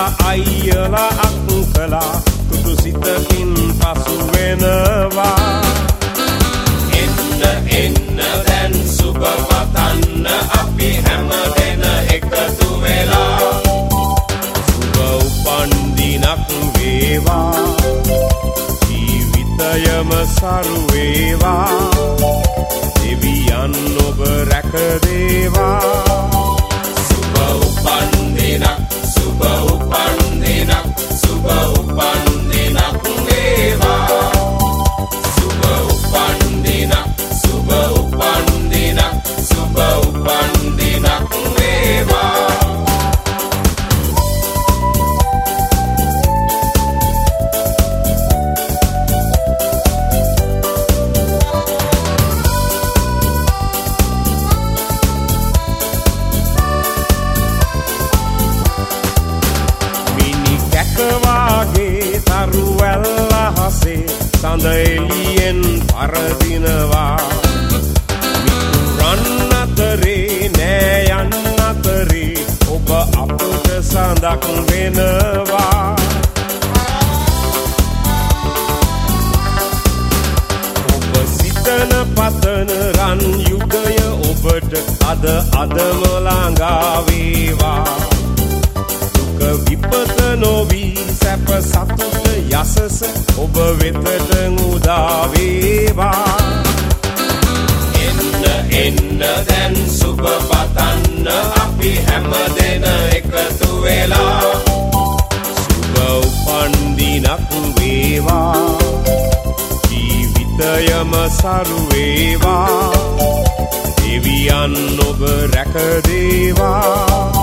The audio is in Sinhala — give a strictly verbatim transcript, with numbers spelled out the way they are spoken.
අයියලා අක්කලා තුතු සිතකින් පසු වෙනවා එන්න එන්න දැන් සුබ පතන්න අපි හැම දෙන එකතු වෙලා සුබ උපන් දිනක් වේවා ජීවිතයම සරු වේවා දෙවියන් ඔබ රැක දේවා සුබ උපන් දිනක් සුබ උපන් දිනක් සුබ උපන් දිනක් වේවා සුබ උපන් දිනක් සුබ උපන් දිනක් සුබ උපන් දිනක් වේවා කවාගේ තරුවැල්ල හසේ සඳ එළියෙන් පරදිනවා මිතුරන් අතරේ නෑ යන්න අතරේ ඔබ අපට සඳක් වෙනවා ඔබ සිතන පතන රන් යුගය ඔබට අද අදම ළඟා වේවා විපත නොවී සැප සතුට යසස ඔබ වෙතට උදා වේවා එන්න එන්න දැන් සුබ පතන්න අපි හැම දෙන එකතු වෙලා සුබ උපන් දිනක් වේවා ජීවිතයම සරු වේවා දෙවියන් ඔබ රැක දේවා